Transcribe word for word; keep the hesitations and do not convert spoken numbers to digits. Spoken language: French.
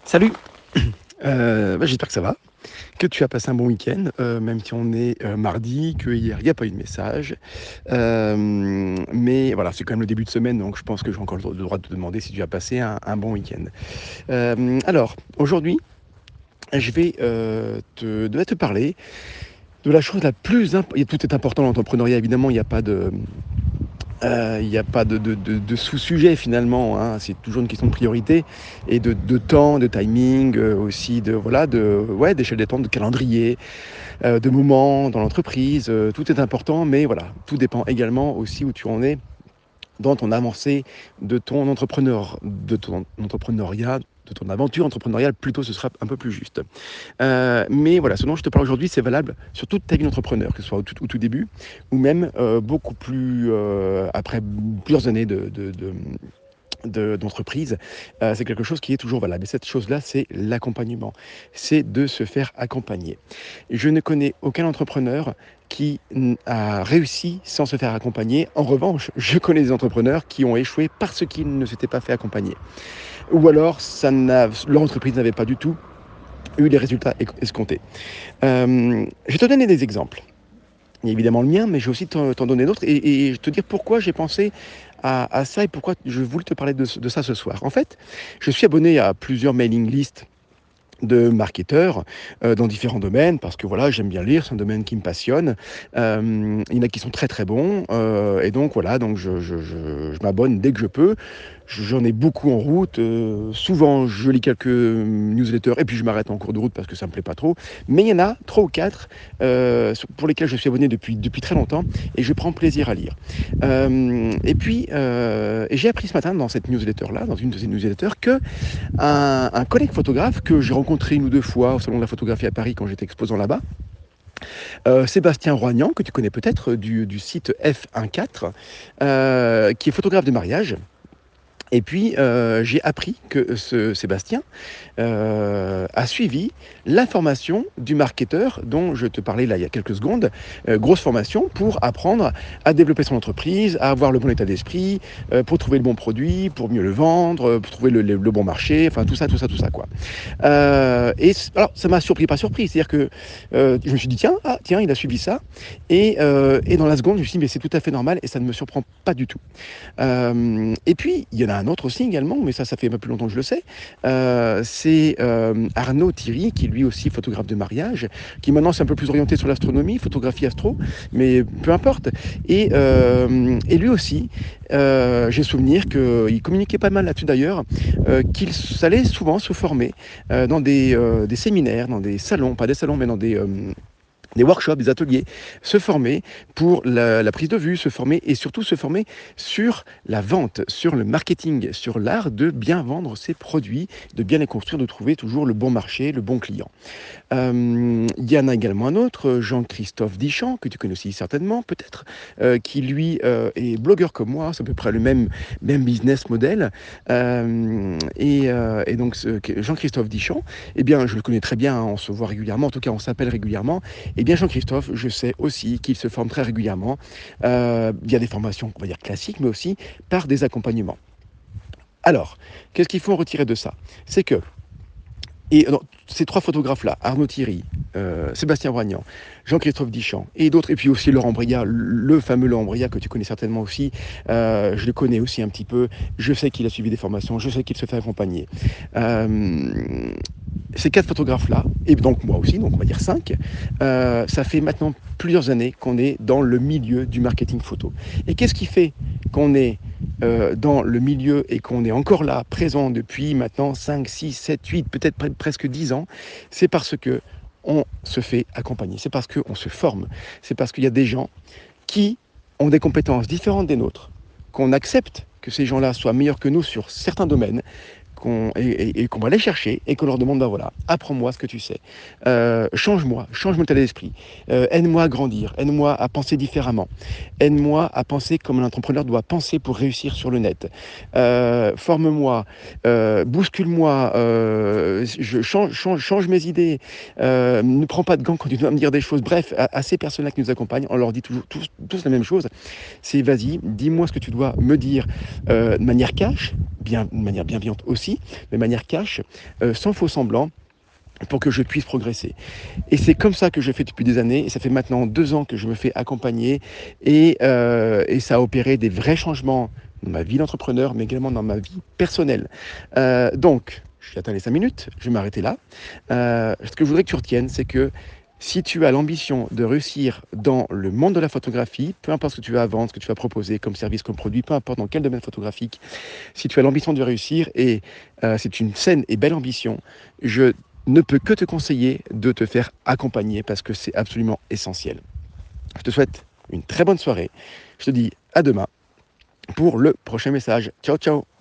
Salut, euh, bah, j'espère que ça va, que tu as passé un bon week-end, euh, même si on est euh, mardi, que hier il n'y a pas eu de message. Euh, mais voilà, c'est quand même le début de semaine, donc je pense que j'ai encore le droit le droit de te demander si tu as passé un, un bon week-end. Euh, alors, aujourd'hui, je vais euh, te, de te parler de la chose la plus importante. Tout est important dans l'entrepreneuriat, évidemment, il n'y a pas de, Euh, il n'y a pas de, de- de- de sous-sujet finalement, hein. C'est toujours une question de priorité et de, de temps, de timing, euh, aussi de voilà, de ouais, d'échelle des temps, de calendrier, euh, de moments dans l'entreprise. Euh, tout est important, mais voilà, tout dépend également aussi où tu en es dans ton avancée de ton entrepreneur, de ton entrepreneuriat, de ton aventure entrepreneuriale, plutôt ce sera un peu plus juste. Euh, mais voilà, ce dont je te parle aujourd'hui, c'est valable sur toute ta vie d'entrepreneur, que ce soit au tout, au tout début ou même euh, beaucoup plus euh, après plusieurs années de, de, de, de- d'entreprise. Euh, c'est quelque chose qui est toujours valable. Et cette chose-là, c'est l'accompagnement. C'est de se faire accompagner. Je ne connais aucun entrepreneur qui n- a réussi sans se faire accompagner. En revanche, je connais des entrepreneurs qui ont échoué parce qu'ils ne s'étaient pas fait accompagner. Ou alors, ça n'a- leur entreprise n'avait pas du tout eu les résultats es- escomptés. Euh, je vais te donner des exemples. Il y a évidemment le mien, mais je vais aussi t'en t'en donner d'autres et, et te dire pourquoi j'ai pensé à, à ça et pourquoi je voulais te parler de, de ça ce soir. En fait, je suis abonné à plusieurs mailing lists de marketeurs euh, dans différents domaines parce que voilà, j'aime bien lire, c'est un domaine qui me passionne. Euh, il y en a qui sont très très bons euh, et donc voilà, donc je, je, je, je m'abonne dès que je peux. J'en ai beaucoup en route. Euh, souvent, je lis quelques newsletters et puis je m'arrête en cours de route parce que ça me plaît pas trop. Mais il y en a trois ou quatre euh, pour lesquels je suis abonné depuis, depuis très longtemps et je prends plaisir à lire. Euh, et puis, euh, et j'ai appris ce matin dans cette newsletter-là, dans une de ces newsletters, que un, un collègue photographe que j'ai rencontré une ou deux fois au Salon de la photographie à Paris quand j'étais exposant là-bas, euh, Sébastien Roignan, que tu connais peut-être du, du site F quatorze, euh, qui est photographe de mariage. Et puis, euh, j'ai appris que ce Sébastien euh, a suivi la formation du marketeur dont je te parlais là il y a quelques secondes. Euh, grosse formation pour apprendre à développer son entreprise, à avoir le bon état d'esprit, euh, pour trouver le bon produit, pour mieux le vendre, pour trouver le, le- le bon marché, enfin tout ça, tout ça, tout ça quoi. Euh, et alors ça m'a surpris, pas surpris, c'est-à-dire que euh, je me suis dit tiens, ah, tiens, il a suivi ça. Et, euh, et dans la seconde, je me suis dit mais c'est tout à fait normal et ça ne me surprend pas du tout. Euh, et puis, il y en a un autre aussi également, mais ça, ça fait un peu plus longtemps que je le sais. Euh, c'est euh, Arnaud Thierry, qui lui aussi photographe de mariage, qui maintenant c'est un peu plus orienté sur l'astronomie, photographie astro, mais peu importe. Et, euh, et lui aussi, euh, j'ai souvenir qu'il communiquait pas mal là-dessus d'ailleurs, euh, qu'il allait souvent se former euh, dans des, euh, des séminaires, dans des salons, pas des salons, mais dans des... euh, des workshops, des ateliers, se former pour la, la prise de vue, se former et surtout se former sur la vente, sur le marketing, sur l'art de bien vendre ses produits, de bien les construire, de trouver toujours le bon marché, le bon client. Euh, il y en a également un autre, Jean-Christophe Dichamp, que tu connais aussi certainement, peut-être, euh, qui lui euh, est blogueur comme moi, c'est à peu près le même, même business model. Euh, et, euh, et donc, ce- Jean-Christophe Dichamp, eh bien, je le connais très bien, hein, on se voit régulièrement, en tout cas, on s'appelle régulièrement. Eh bien, Jean-Christophe, je sais aussi qu'il se forme très régulièrement. Euh, il y a des formations, on va dire classiques, mais aussi par des accompagnements. Alors, qu'est-ce qu'il faut en retirer de ça? C'est que et non, ces trois photographes-là, Arnaud Thierry, euh, Sébastien Roignan, Jean-Christophe Dichamp et d'autres, et puis aussi Laurent Bria, le fameux Laurent Bria que tu connais certainement aussi, euh, je le connais aussi un petit peu, je sais qu'il a suivi des formations, je sais qu'il se fait accompagner. Euh, ces quatre photographes-là, et donc moi aussi, donc on va dire cinq, euh, ça fait maintenant plusieurs années qu'on est dans le milieu du marketing photo. Et qu'est-ce qui fait qu'on est euh, dans le milieu et qu'on est encore là, présent depuis maintenant cinq, six, sept, huit, peut-être pre- presque dix ans? C'est parce que on se fait accompagner, c'est parce qu'on se forme, c'est parce qu'il y a des gens qui ont des compétences différentes des nôtres, qu'on accepte que ces gens-là soient meilleurs que nous sur certains domaines, qu'on, et, et, et qu'on va les chercher et qu'on leur demande, ben voilà, apprends-moi ce que tu sais, euh, change-moi, change mon état d'esprit, euh, aide-moi à grandir, aide-moi à penser différemment, aide-moi à penser comme un entrepreneur doit penser pour réussir sur le net, euh, forme-moi, euh, bouscule-moi, euh, je change, change, change mes idées, euh, ne prends pas de gants quand tu dois me dire des choses. Bref, à, à ces personnes-là qui nous accompagnent, on leur dit toujours tous, tous la même chose, c'est vas-y, dis-moi ce que tu dois me dire euh, de manière cash, bien, de manière bienveillante aussi, aussi, de manière cash, euh, sans faux semblant, pour que je puisse progresser. Et c'est comme ça que je fais depuis des années, et ça fait maintenant deux ans que je me fais accompagner, et, euh, et ça a opéré des vrais changements dans ma vie d'entrepreneur, mais également dans ma vie personnelle. Euh, donc, j'ai atteint les cinq minutes, je vais m'arrêter là. Euh, ce que je voudrais que tu retiennes, c'est que si tu as l'ambition de réussir dans le monde de la photographie, peu importe ce que tu vas vendre, ce que tu vas proposer comme service, comme produit, peu importe dans quel domaine photographique, si tu as l'ambition de réussir, et euh, c'est une saine et belle ambition, je ne peux que te conseiller de te faire accompagner parce que c'est absolument essentiel. Je te souhaite une très bonne soirée. Je te dis à demain pour le prochain message. Ciao, ciao!